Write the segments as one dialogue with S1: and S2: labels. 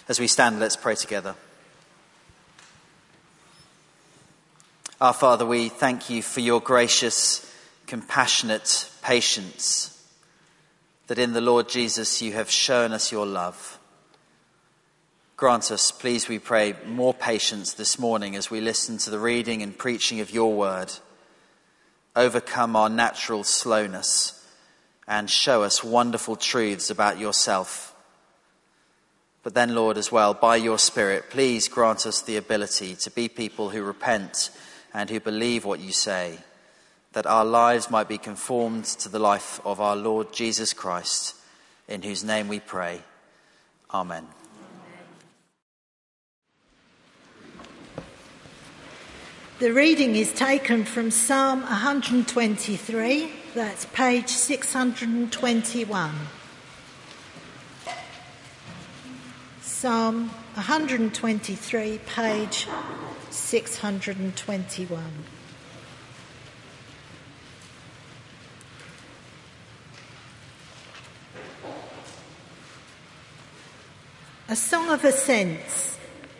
S1: As we stand, let's pray together. Our Father, we thank you for your gracious, compassionate patience, that in the Lord Jesus you have shown us your love. Grant us, please, we pray, more patience this morning as we listen to the reading and preaching of your word. Overcome our natural slowness and show us wonderful truths about yourself. But then, Lord, as well, by your Spirit, please grant us the ability to be people who repent and who believe what you say, that our lives might be conformed to the life of our Lord Jesus Christ, in whose name we pray. Amen.
S2: The reading is taken from Psalm 123, that's page 621. Psalm 123, page 621. A song of ascents.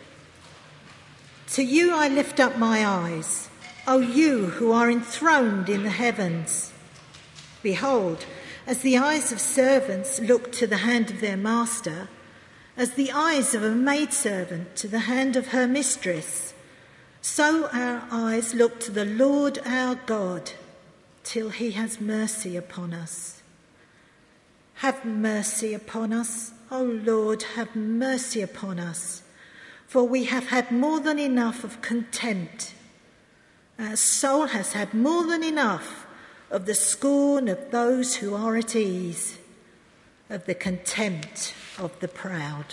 S2: To you I lift up my eyes, O you who are enthroned in the heavens. Behold, as the eyes of servants look to the hand of their master, as the eyes of a maidservant to the hand of her mistress, so our eyes look to the Lord our God, till he has mercy upon us. Have mercy upon us, O Lord, have mercy upon us, for we have had more than enough of contempt. Our soul has had more than enough of the scorn of those who are at ease, of the contempt of the proud.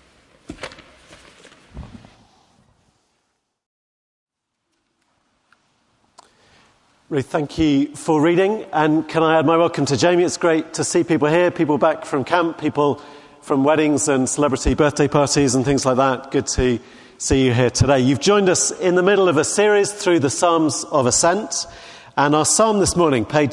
S3: Ruth, thank you for reading, and can I add my welcome to Jamie? It's great to see people here, people back from camp, people from weddings and celebrity birthday parties and things like that. Good to see you here today. You've joined us in the middle of a series through the Psalms of Ascent, and our psalm this morning, page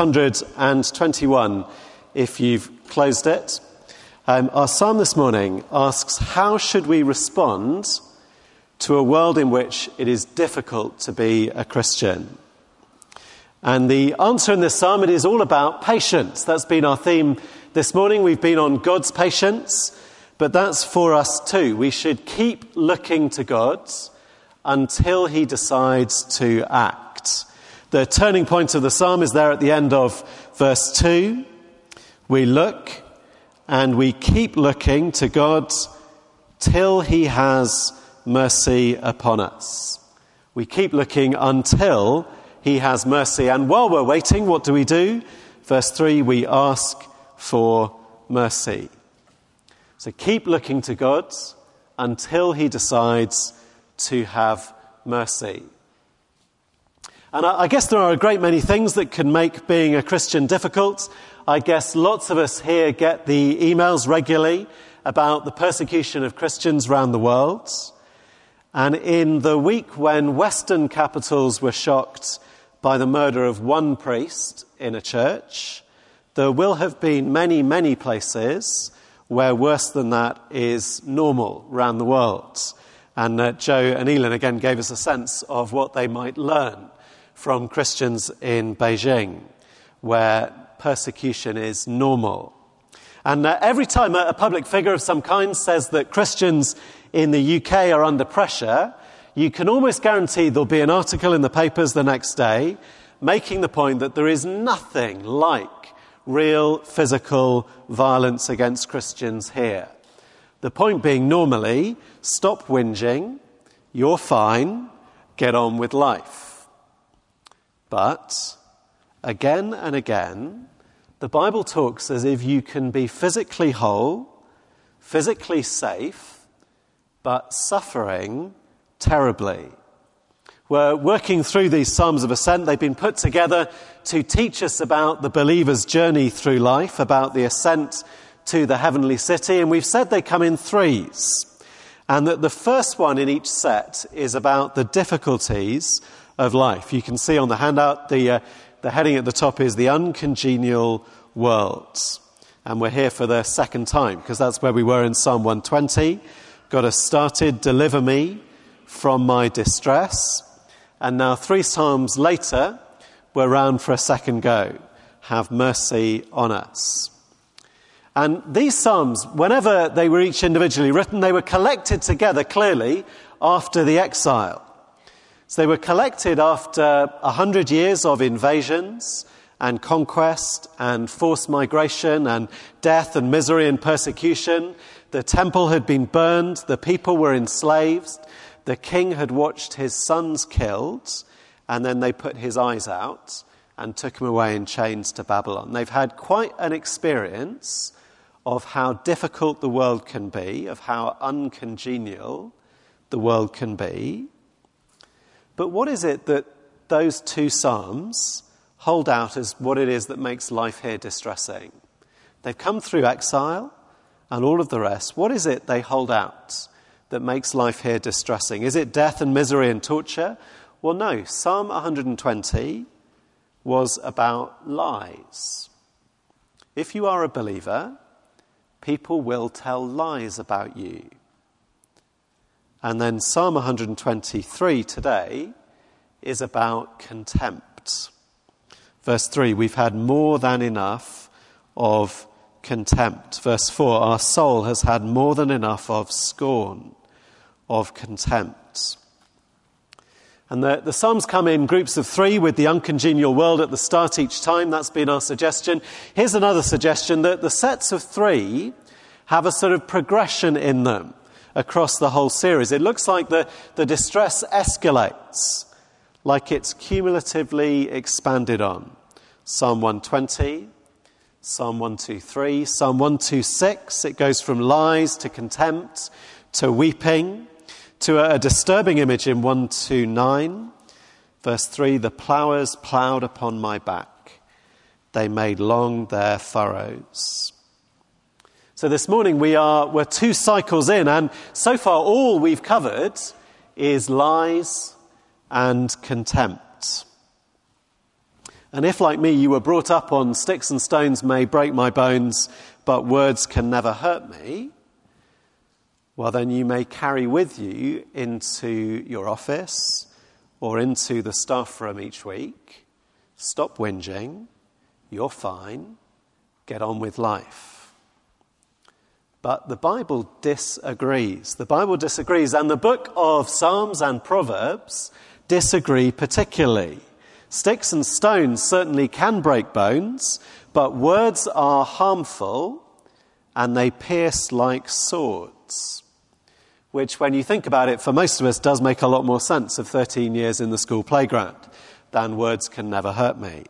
S3: 621, if you've closed it. Our psalm this morning asks, how should we respond to a world in which it is difficult to be a Christian? And the answer in this psalm, it is all about patience. That's been our theme this morning. We've been on God's patience, but that's for us too. We should keep looking to God until he decides to act. The turning point of the psalm is there at the end of verse 2. We look and we keep looking to God till he has mercy upon us. We keep looking until he has mercy. And while we're waiting, what do? Verse 3, we ask for mercy. So keep looking to God until he decides to have mercy. And I guess there are a great many things that can make being a Christian difficult. I guess lots of us here get the emails regularly about the persecution of Christians around the world. And in the week when Western capitals were shocked by the murder of one priest in a church, there will have been many, many places where worse than that is normal around the world. And Joe and Elin again gave us a sense of what they might learn from Christians in Beijing, where persecution is normal. And every time a public figure of some kind says that Christians in the UK are under pressure, you can almost guarantee there'll be an article in the papers the next day making the point that there is nothing like real physical violence against Christians here. The point being normally, stop whinging, you're fine, get on with life. But again and again, the Bible talks as if you can be physically whole, physically safe, but suffering terribly. We're working through these Psalms of Ascent. They've been put together to teach us about the believer's journey through life, about the ascent to the heavenly city. And we've said they come in threes. And that the first one in each set is about the difficulties of life. You can see on the handout, the heading at the top is the uncongenial world. And we're here for the second time, because that's where we were in Psalm 120. got us started, deliver me from my distress. And now 3 psalms later, we're round for a second go. Have mercy on us. And these psalms, whenever they were each individually written, they were collected together clearly after the exile. So they were collected after 100 years of invasions and conquest and forced migration and death and misery and persecution. The temple had been burned, the people were enslaved, the king had watched his sons killed, and then they put his eyes out and took him away in chains to Babylon. They've had quite an experience of how difficult the world can be, of how uncongenial the world can be. But what is it that those 2 psalms hold out as what it is that makes life here distressing? They've come through exile and all of the rest. What is it they hold out that makes life here distressing? Is it death and misery and torture? Well, no. Psalm 120 was about lies. If you are a believer, people will tell lies about you. And then Psalm 123 today is about contempt. Verse 3, we've had more than enough of contempt. Verse 4, our soul has had more than enough of scorn, of contempt. And the Psalms come in groups of 3 with the uncongenial world at the start each time. That's been our suggestion. Here's another suggestion, that the sets of 3 have a sort of progression in them across the whole series. It looks like the distress escalates, like it's cumulatively expanded on. Psalm 120, Psalm 123, Psalm 126, it goes from lies to contempt to weeping, to a disturbing image in 129. Verse 3, the ploughers ploughed upon my back. They made long their furrows. So this morning we're 2 cycles in, and so far all we've covered is lies and contempt. And if, like me, you were brought up on sticks and stones may break my bones, but words can never hurt me, well, then you may carry with you into your office or into the staff room each week. Stop whinging. You're fine. Get on with life. But the Bible disagrees. The Bible disagrees, and the book of Psalms and Proverbs disagree particularly. Sticks and stones certainly can break bones, but words are harmful and they pierce like swords. Which, when you think about it, for most of us does make a lot more sense of 13 years in the school playground than words can never hurt me.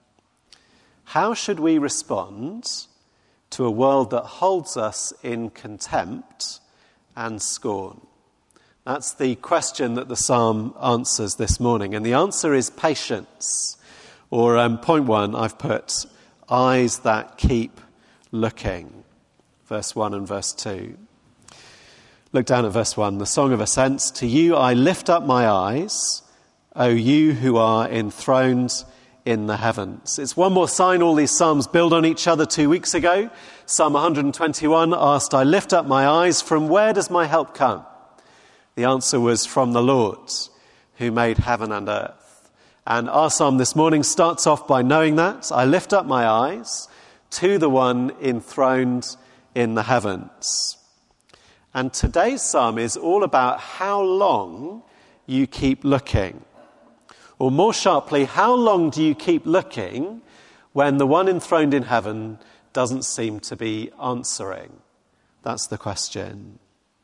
S3: How should we respond to a world that holds us in contempt and scorn? That's the question that the psalm answers this morning. And the answer is patience. Or point 1, I've put eyes that keep looking. Verse 1 and verse 2. Look down at verse 1. The Song of Ascents. To you I lift up my eyes, O you who are enthroned in the heavens. It's one more sign all these psalms build on each other 2 weeks ago. Psalm 121 asked, I lift up my eyes, from where does my help come? The answer was from the Lord, who made heaven and earth. And our psalm this morning starts off by knowing that. I lift up my eyes to the one enthroned in the heavens. And today's psalm is all about how long you keep looking. Or more sharply, how long do you keep looking when the one enthroned in heaven doesn't seem to be answering? That's the question.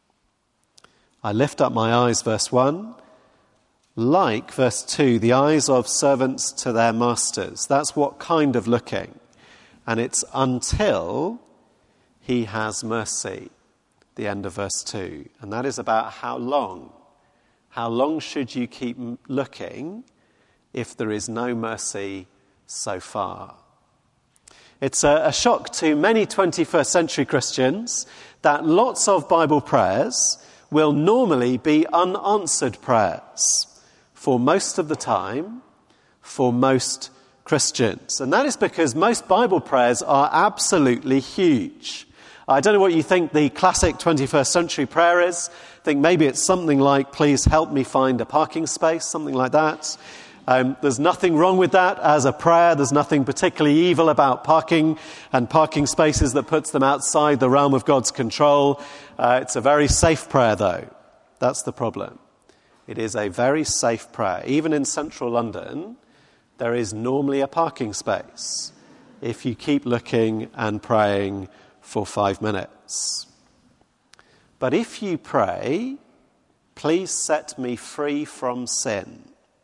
S3: I lift up my eyes, verse 1, like, verse 2, the eyes of servants to their masters. That's what kind of looking. And it's until he has mercy, the end of verse 2. And that is about how long. How long should you keep looking if there is no mercy so far? It's a shock to many 21st century Christians that lots of Bible prayers will normally be unanswered prayers for most of the time, for most Christians. And that is because most Bible prayers are absolutely huge. I don't know what you think the classic 21st century prayer is. I think maybe it's something like, please help me find a parking space, something like that. There's nothing wrong with that as a prayer. There's nothing particularly evil about parking and parking spaces that puts them outside the realm of God's control. It's a very safe prayer, though. That's the problem. It is a very safe prayer. Even in central London, there is normally a parking space if you keep looking and praying for 5 minutes. But if you pray, please set me free from sin,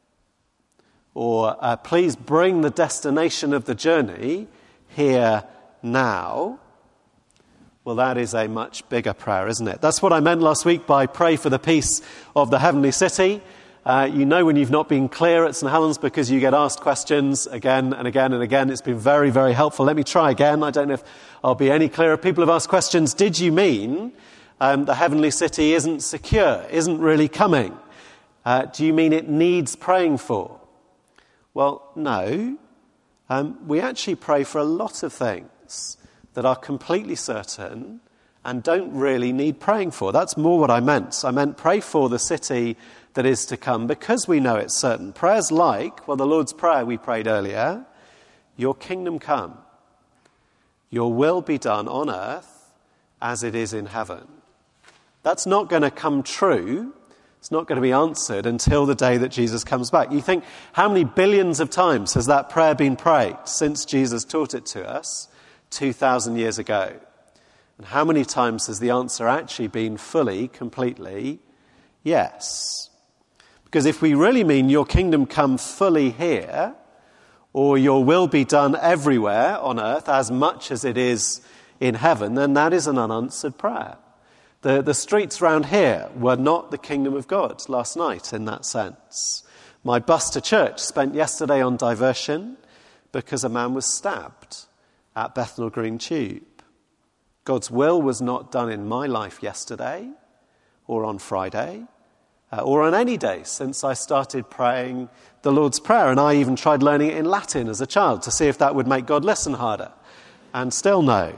S3: or please bring the destination of the journey here now, well, that is a much bigger prayer, isn't it? That's what I meant last week by pray for the peace of the heavenly city. You know when you've not been clear at St. Helens because you get asked questions again and again and again. It's been very, very helpful. Let me try again. I don't know if I'll be any clearer. People have asked questions. Did you mean the heavenly city isn't secure, isn't really coming? Do you mean it needs praying for? Well, no. We actually pray for a lot of things that are completely certain and don't really need praying for. That's more what I meant. I meant pray for the city that is to come because we know it's certain. Prayers like, well, the Lord's Prayer we prayed earlier, your kingdom come, your will be done on earth as it is in heaven. That's not going to come true. It's not going to be answered until the day that Jesus comes back. You think, how many billions of times has that prayer been prayed since Jesus taught it to us 2,000 years ago? And how many times has the answer actually been fully, completely, yes? Because if we really mean your kingdom come fully here, or your will be done everywhere on earth as much as it is in heaven, then that is an unanswered prayer. The streets round here were not the kingdom of God last night in that sense. My bus to church spent yesterday on diversion because a man was stabbed at Bethnal Green Tube. God's will was not done in my life yesterday or on Friday or on any day since I started praying the Lord's Prayer. And I even tried learning it in Latin as a child to see if that would make God listen harder. And still no.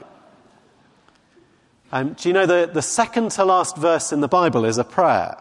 S3: Do you know the second to last verse in the Bible is a prayer?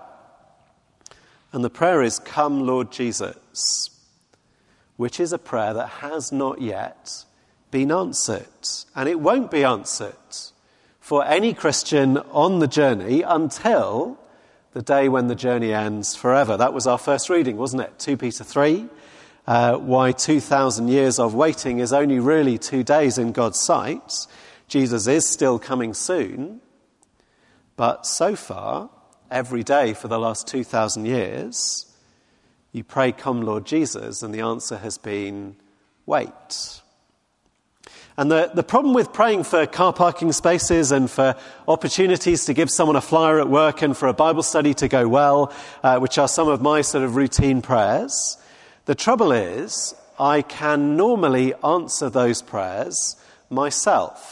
S3: And the prayer is, "Come, Lord Jesus," which is a prayer that has not yet been answered. And it won't be answered for any Christian on the journey until the day when the journey ends forever. That was our first reading, wasn't it? 2 Peter 3. Why 2,000 years of waiting is only really 2 days in God's sight. Jesus is still coming soon. But so far, every day for the last 2,000 years, you pray, "Come, Lord Jesus," and the answer has been, wait. And the problem with praying for car parking spaces and for opportunities to give someone a flyer at work and for a Bible study to go well, which are some of my sort of routine prayers, the trouble is I can normally answer those prayers myself.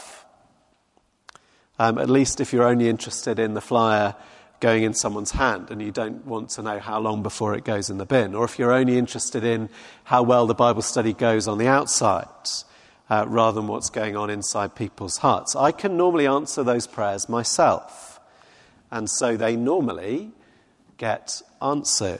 S3: At least if you're only interested in the flyer going in someone's hand and you don't want to know how long before it goes in the bin, or if you're only interested in how well the Bible study goes on the outside, rather than what's going on inside people's hearts. I can normally answer those prayers myself, and so they normally get answered,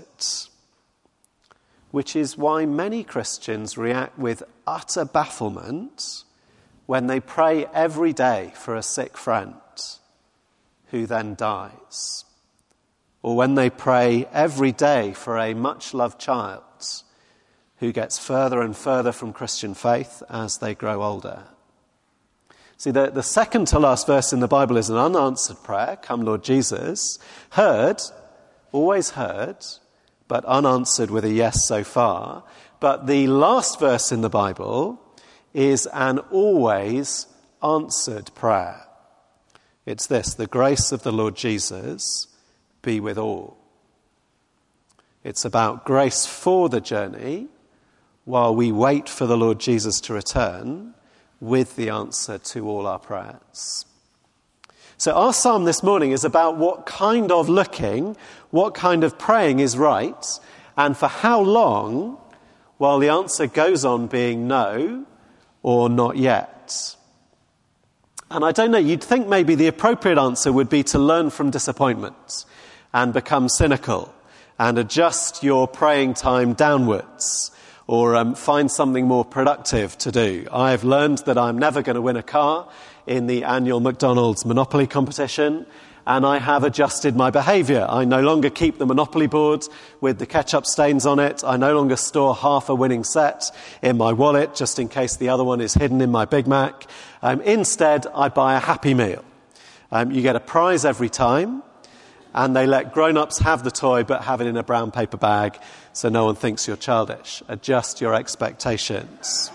S3: which is why many Christians react with utter bafflement when they pray every day for a sick friend who then dies, or when they pray every day for a much-loved child who gets further and further from Christian faith as they grow older. See, the second to last verse in the Bible is an unanswered prayer, "Come, Lord Jesus," heard, always heard, but unanswered with a yes so far. But the last verse in the Bible is an always answered prayer. It's this: "The grace of the Lord Jesus be with all." It's about grace for the journey while we wait for the Lord Jesus to return with the answer to all our prayers. So our psalm this morning is about what kind of looking, what kind of praying is right, and for how long, while the answer goes on being no or not yet. And I don't know, you'd think maybe the appropriate answer would be to learn from disappointment and become cynical and adjust your praying time downwards, or find something more productive to do. I've learned that I'm never going to win a car in the annual McDonald's Monopoly competition, and I have adjusted my behaviour. I no longer keep the Monopoly board with the ketchup stains on it. I no longer store half a winning set in my wallet just in case the other one is hidden in my Big Mac. Instead, I buy a Happy Meal. You get a prize every time, and they let grown-ups have the toy but have it in a brown paper bag so no one thinks you're childish. Adjust your expectations.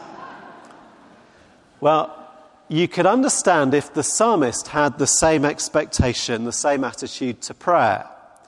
S3: Well, you could understand if the psalmist had the same expectation, the same attitude to prayer.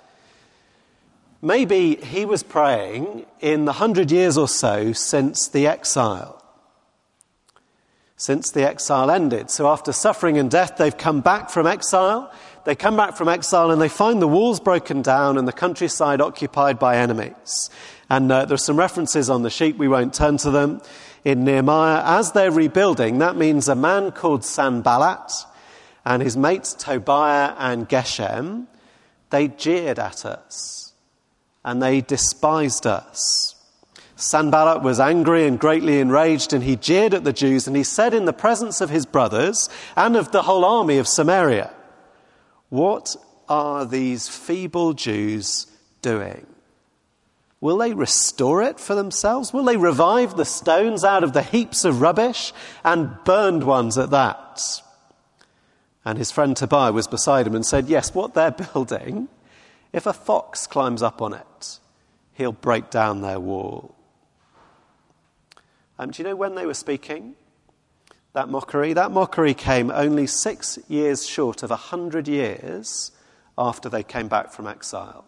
S3: Maybe he was praying in the 100 years or so since the exile. Since the exile ended. So after suffering and death, they've come back from exile. They come back from exile and they find the walls broken down and the countryside occupied by enemies. And there's some references on the sheet, we won't turn to them. In Nehemiah, as they're rebuilding, that means a man called Sanballat and his mates Tobiah and Geshem, they jeered at us and they despised us. Sanballat was angry and greatly enraged, and he jeered at the Jews, and he said in the presence of his brothers and of the whole army of Samaria, "What are these feeble Jews doing? Will they restore it for themselves? Will they revive the stones out of the heaps of rubbish, and burned ones at that?" And his friend Tobiah was beside him and said, "Yes, what they're building, if a fox climbs up on it, he'll break down their wall." Do you know when they were speaking? That mockery came only 6 years short of 100 years after they came back from exile.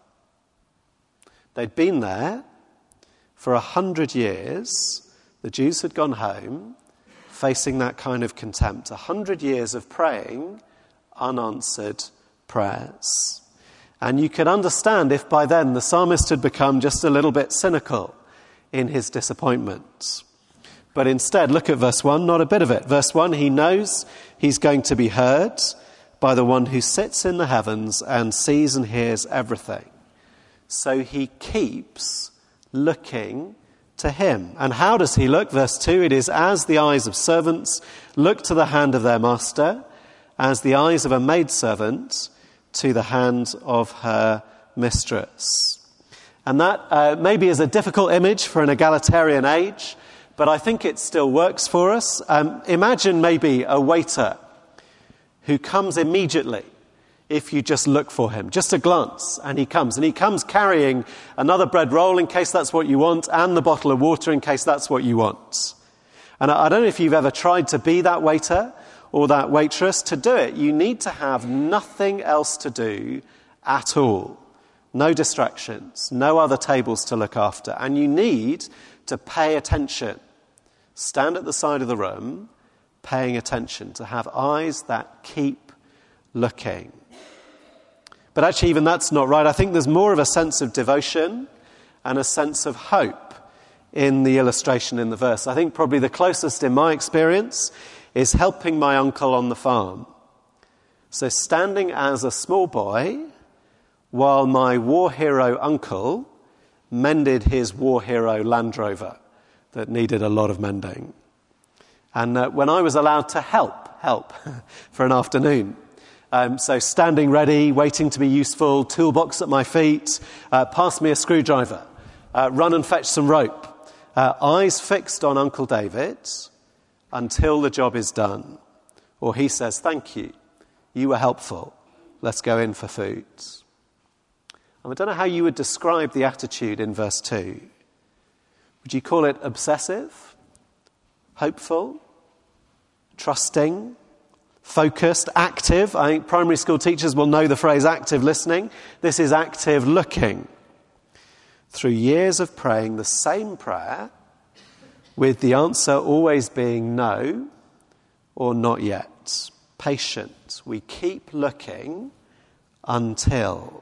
S3: They'd been there for 100 years. The Jews had gone home facing that kind of contempt. 100 years of praying unanswered prayers. And you could understand if by then the psalmist had become just a little bit cynical in his disappointment. But instead, look at verse 1, not a bit of it. Verse 1, he knows he's going to be heard by the one who sits in the heavens and sees and hears everything. So he keeps looking to him. And how does he look? Verse 2, it is as the eyes of servants look to the hand of their master, as the eyes of a maidservant to the hand of her mistress. And that maybe is a difficult image for an egalitarian age, but I think it still works for us. Imagine maybe a waiter who comes immediately if you just look for him, just a glance, and he comes carrying another bread roll in case that's what you want, and the bottle of water in case that's what you want. And I don't know if you've ever tried to be that waiter or that waitress. To do it, you need to have nothing else to do at all. No distractions, no other tables to look after, and you need to pay attention. Stand at the side of the room, paying attention, to have eyes that keep looking. But actually, even that's not right. I think there's more of a sense of devotion and a sense of hope in the illustration in the verse. I think probably the closest in my experience is helping my uncle on the farm. So standing as a small boy while my war hero uncle mended his war hero Land Rover that needed a lot of mending. And when I was allowed to help for an afternoon, so standing ready, waiting to be useful, toolbox at my feet, pass me a screwdriver, run and fetch some rope, eyes fixed on Uncle David until the job is done. Or he says, "Thank you, you were helpful, let's go in for food." And I don't know how you would describe the attitude in verse 2. Would you call it obsessive, hopeful, trusting, focused, active? I think primary school teachers will know the phrase active listening. This is active looking. Through years of praying the same prayer, with the answer always being no or not yet. Patient. We keep looking until.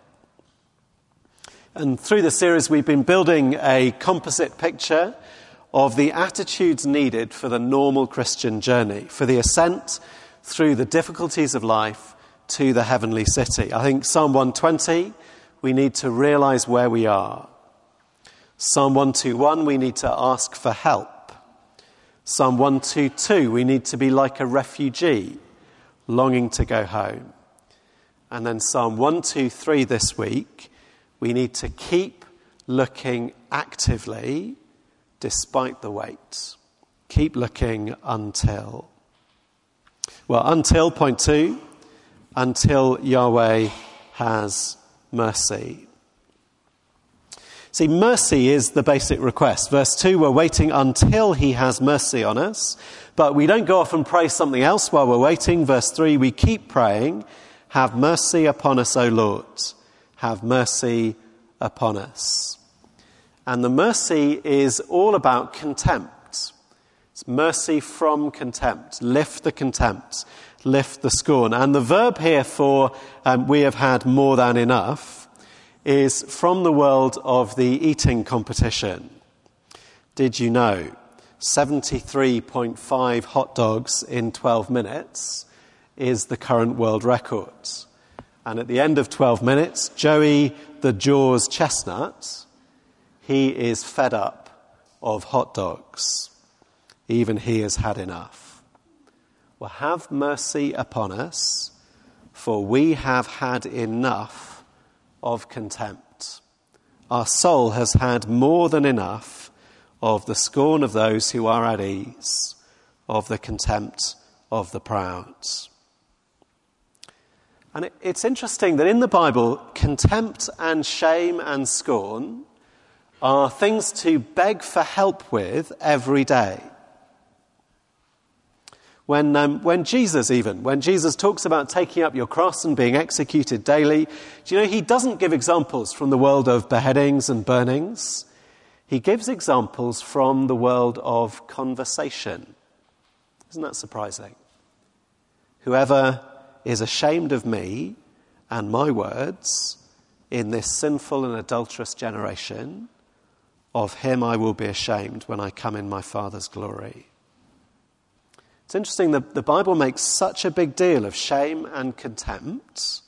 S3: And through the series, we've been building a composite picture of the attitudes needed for the normal Christian journey, for the ascent through the difficulties of life to the heavenly city. I think Psalm 120, we need to realize where we are. Psalm 121, we need to ask for help. Psalm 122, we need to be like a refugee, longing to go home. And then Psalm 123 this week, we need to keep looking actively despite the wait. Keep looking until. Well, until, point 2, until Yahweh has mercy. See, mercy is the basic request. Verse 2, we're waiting until he has mercy on us. But we don't go off and pray something else while we're waiting. Verse 3, we keep praying, have mercy upon us, O Lord. Have mercy upon us. And the mercy is all about contempt. It's mercy from contempt. Lift the contempt. Lift the scorn. And the verb here for we have had more than enough is from the world of the eating competition. Did you know 73.5 hot dogs in 12 minutes is the current world record? And at the end of 12 minutes, Joey the Jaws Chestnut, he is fed up of hot dogs. Even he has had enough. Well, have mercy upon us, for we have had enough of contempt. Our soul has had more than enough of the scorn of those who are at ease, of the contempt of the proud. And it's interesting that in the Bible, contempt and shame and scorn are things to beg for help with every day. When Jesus talks about taking up your cross and being executed daily, do you know he doesn't give examples from the world of beheadings and burnings. He gives examples from the world of conversation. Isn't that surprising? Whoever is ashamed of me and my words in this sinful and adulterous generation, of him I will be ashamed when I come in my Father's glory. It's interesting that the Bible makes such a big deal of shame and contempt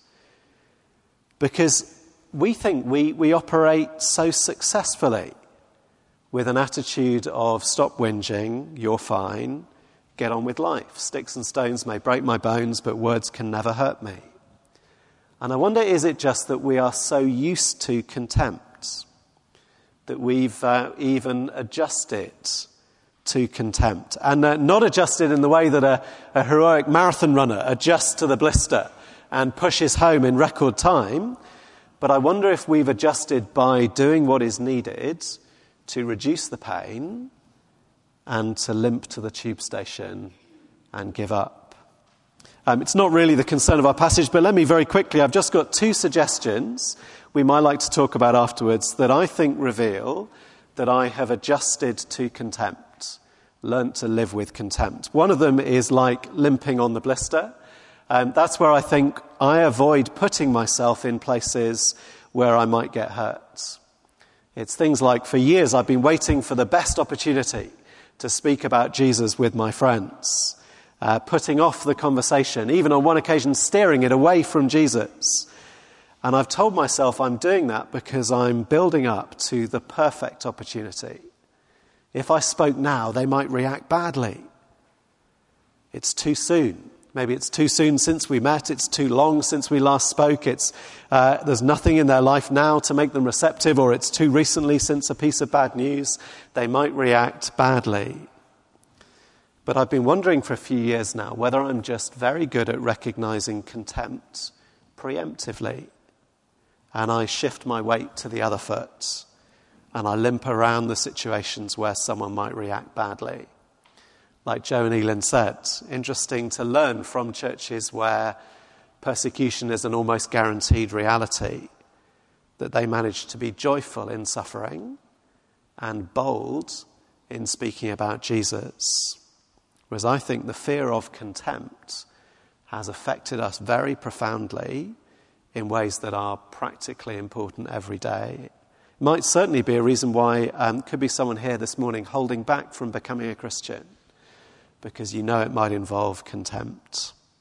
S3: because we think we operate so successfully with an attitude of stop whinging, you're fine, get on with life. Sticks and stones may break my bones, but words can never hurt me. And I wonder, is it just that we are so used to contempt that we've even adjusted to contempt, and not adjusted in the way that a heroic marathon runner adjusts to the blister and pushes home in record time, but I wonder if we've adjusted by doing what is needed to reduce the pain and to limp to the tube station and give up. It's not really the concern of our passage, but let me very quickly, I've just got 2 suggestions we might like to talk about afterwards that I think reveal that I have adjusted to contempt, learnt to live with contempt. One of them is like limping on the blister. That's where I think I avoid putting myself in places where I might get hurt. It's things like, for years I've been waiting for the best opportunity to speak about Jesus with my friends, putting off the conversation, even on one occasion steering it away from Jesus. And I've told myself I'm doing that because I'm building up to the perfect opportunity. If I spoke now, they might react badly. It's too soon. Maybe it's too soon since we met. It's too long since we last spoke. There's nothing in their life now to make them receptive, or it's too recently since a piece of bad news. They might react badly. But I've been wondering for a few years now whether I'm just very good at recognizing contempt preemptively. And I shift my weight to the other foot. And I limp around the situations where someone might react badly. Like Joe and Elin said, interesting to learn from churches where persecution is an almost guaranteed reality, that they manage to be joyful in suffering and bold in speaking about Jesus. Whereas I think the fear of contempt has affected us very profoundly in ways that are practically important every day. It might certainly be a reason why could be someone here this morning holding back from becoming a Christian, because you know it might involve contempt.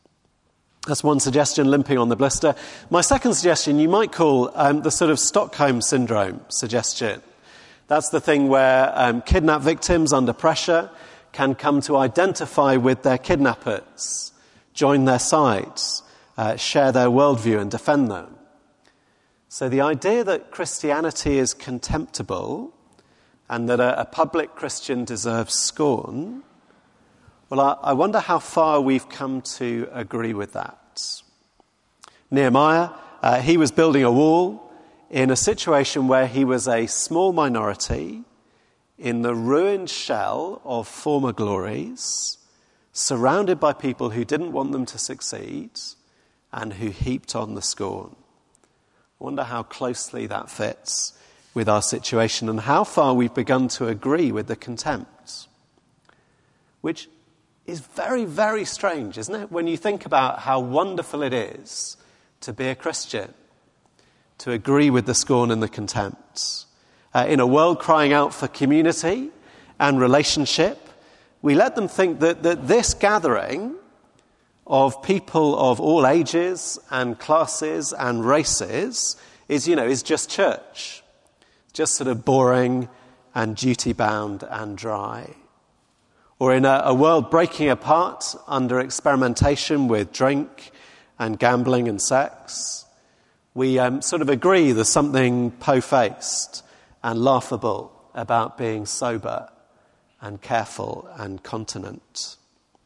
S3: That's one suggestion, limping on the blister. My second suggestion you might call the sort of Stockholm Syndrome suggestion. That's the thing where kidnapped victims under pressure can come to identify with their kidnappers, join their sides, share their worldview and defend them. So the idea that Christianity is contemptible and that a public Christian deserves scorn, well, I wonder how far we've come to agree with that. Nehemiah, he was building a wall in a situation where he was a small minority in the ruined shell of former glories, surrounded by people who didn't want them to succeed and who heaped on the scorn. I wonder how closely that fits with our situation and how far we've begun to agree with the contempt, which is very, very strange, isn't it? When you think about how wonderful it is to be a Christian, to agree with the scorn and the contempt. In a world crying out for community and relationship, we let them think that this gathering of people of all ages and classes and races is just church. Just sort of boring and duty-bound and dry. Or in a world breaking apart under experimentation with drink and gambling and sex, we sort of agree there's something po-faced and laughable about being sober and careful and continent.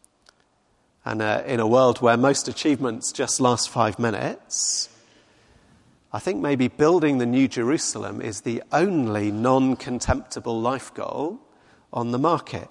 S3: And in a world where most achievements just last 5 minutes, I think maybe building the New Jerusalem is the only non-contemptible life goal on the market.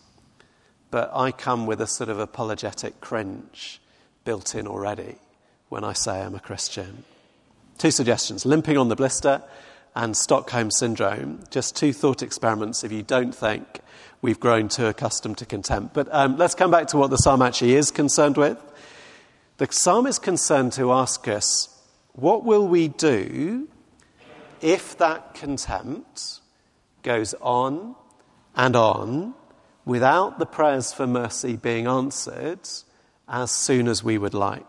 S3: But I come with a sort of apologetic cringe built in already when I say I'm a Christian. 2 suggestions, limping on the blister and Stockholm Syndrome. Just 2 thought experiments if you don't think we've grown too accustomed to contempt. But let's come back to what the psalm actually is concerned with. The psalm is concerned to ask us, what will we do if that contempt goes on and on without the prayers for mercy being answered as soon as we would like?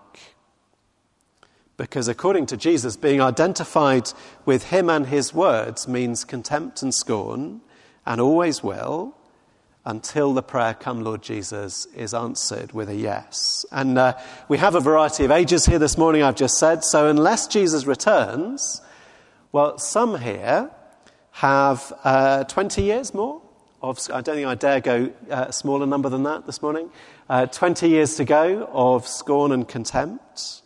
S3: Because according to Jesus, being identified with him and his words means contempt and scorn, and always will, until the prayer, "Come, Lord Jesus," is answered with a yes. And we have a variety of ages here this morning, I've just said. So unless Jesus returns, well, some here have 20 years more. I don't think I dare go a smaller number than that this morning. 20 years to go of scorn and contempt.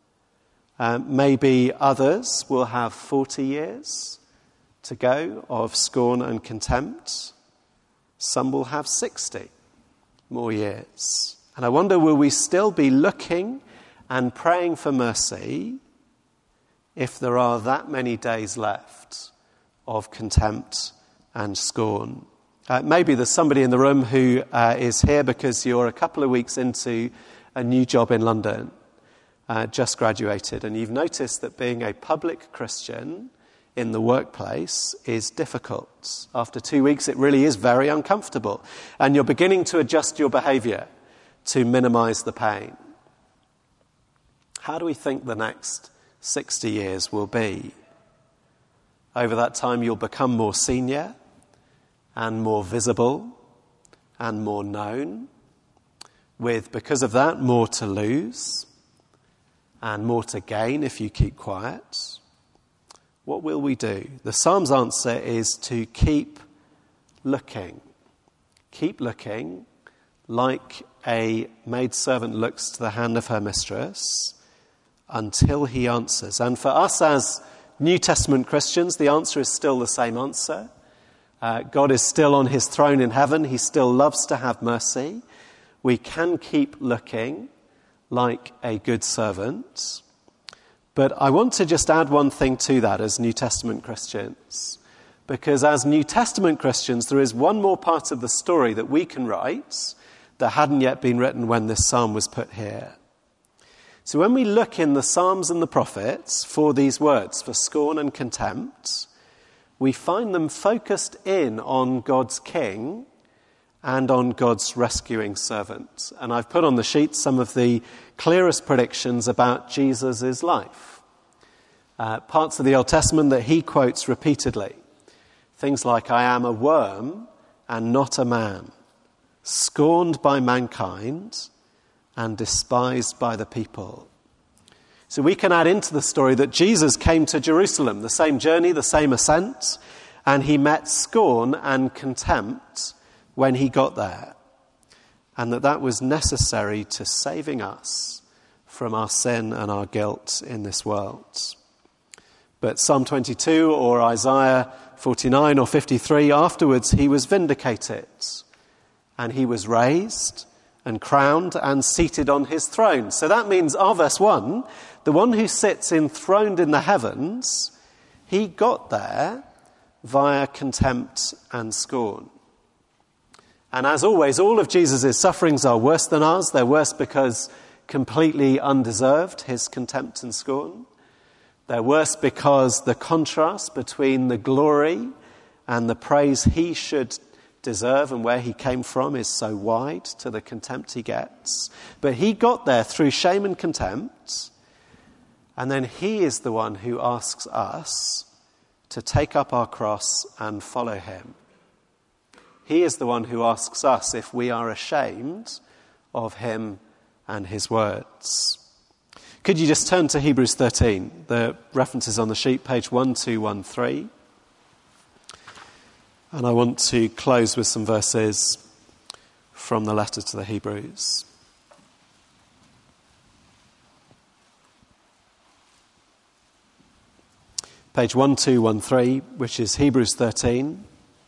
S3: Maybe others will have 40 years to go of scorn and contempt. Some will have 60 more years. And I wonder, will we still be looking and praying for mercy if there are that many days left of contempt and scorn? Maybe there's somebody in the room who is here because you're a couple of weeks into a new job in London, just graduated, and you've noticed that being a public Christian in the workplace is difficult. After 2 weeks, it really is very uncomfortable. And you're beginning to adjust your behaviour to minimise the pain. How do we think the next 60 years will be? Over that time, you'll become more senior and more visible and more known, with, because of that, more to lose and more to gain if you keep quiet. What will we do? The Psalm's answer is to keep looking. Keep looking like a maidservant looks to the hand of her mistress until he answers. And for us as New Testament Christians, the answer is still the same answer. God is still on his throne in heaven. He still loves to have mercy. We can keep looking like a good servant. But I want to just add one thing to that as New Testament Christians. Because as New Testament Christians, there is one more part of the story that we can write that hadn't yet been written when this psalm was put here. So when we look in the Psalms and the prophets for these words, for scorn and contempt, we find them focused in on God's king and on God's rescuing servant. And I've put on the sheet some of the clearest predictions about Jesus' life. Parts of the Old Testament that he quotes repeatedly. Things like, I am a worm and not a man, scorned by mankind and despised by the people. So we can add into the story that Jesus came to Jerusalem, the same journey, the same ascent, and he met scorn and contempt when he got there, and that was necessary to saving us from our sin and our guilt in this world. But Psalm 22 or Isaiah 49 or 53, afterwards he was vindicated, and he was raised and crowned and seated on his throne. So that means our verse 1, the one who sits enthroned in the heavens, he got there via contempt and scorn. And as always, all of Jesus' sufferings are worse than ours. They're worse because completely undeserved, his contempt and scorn. They're worse because the contrast between the glory and the praise he should deserve and where he came from is so wide to the contempt he gets. But he got there through shame and contempt, and then he is the one who asks us to take up our cross and follow him. He is the one who asks us if we are ashamed of him and his words. Could you just turn to Hebrews 13? The reference is on the sheet, page 1213. And I want to close with some verses from the letter to the Hebrews. Page 1213, which is Hebrews 13.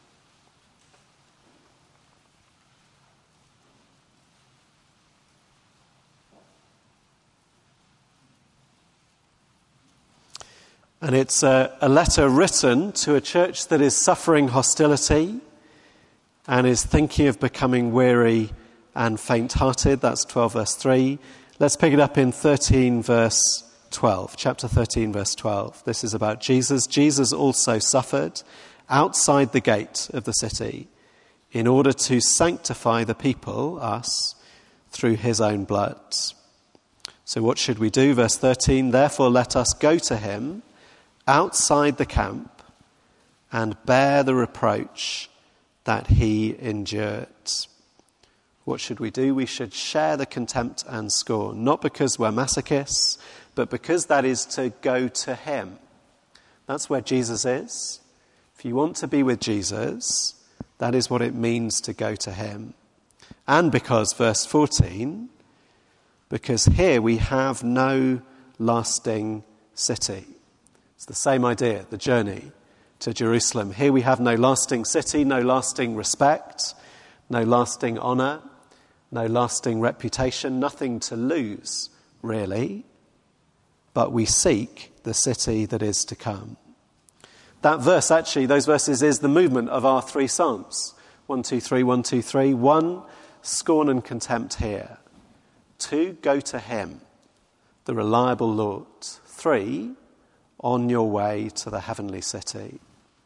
S3: And it's a letter written to a church that is suffering hostility and is thinking of becoming weary and faint-hearted. That's 12 verse 3. Let's pick it up in 13 verse 12. Chapter 13 verse 12. This is about Jesus. Jesus also suffered outside the gate of the city in order to sanctify the people, us, through his own blood. So what should we do? Verse 13, therefore let us go to him outside the camp and bear the reproach that he endured. What should we do? We should share the contempt and scorn, not because we're masochists, but because that is to go to him. That's where Jesus is. If you want to be with Jesus, that is what it means to go to him. And because, verse 14, because here we have no lasting city. It's the same idea, the journey to Jerusalem. Here we have no lasting city, no lasting respect, no lasting honour, no lasting reputation, nothing to lose, really. But we seek the city that is to come. That verse, actually, those verses is the movement of our three psalms. 1, 2, 3, 1, 2, 3. 1, scorn and contempt here. 2, go to him, the reliable Lord. 3, on your way to the heavenly city.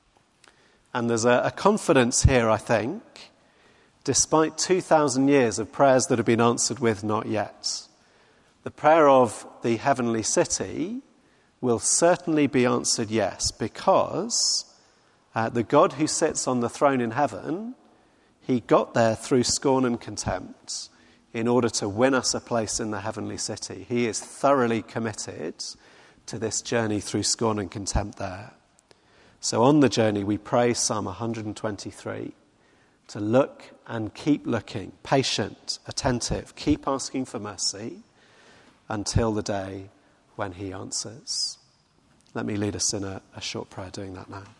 S3: And there's a confidence here, I think, despite 2,000 years of prayers that have been answered with not yet. The prayer of the heavenly city will certainly be answered yes, because the God who sits on the throne in heaven, he got there through scorn and contempt in order to win us a place in the heavenly city. He is thoroughly committed to this journey through scorn and contempt there. So on the journey we pray Psalm 123 to look and keep looking, patient, attentive, keep asking for mercy until the day when he answers. Let me lead us in a short prayer doing that now.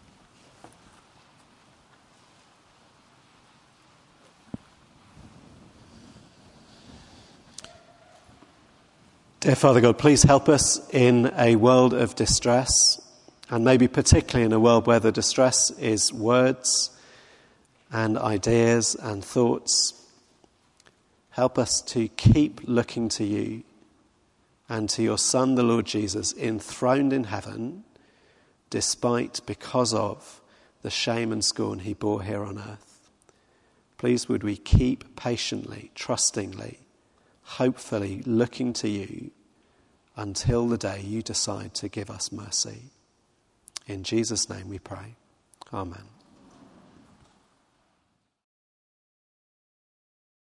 S3: Dear Father God, please help us in a world of distress, and maybe particularly in a world where the distress is words and ideas and thoughts. Help us to keep looking to you and to your Son, the Lord Jesus, enthroned in heaven, because of the shame and scorn he bore here on earth. Please would we keep patiently, trustingly, hopefully looking to you until the day you decide to give us mercy. In Jesus' name we pray. Amen.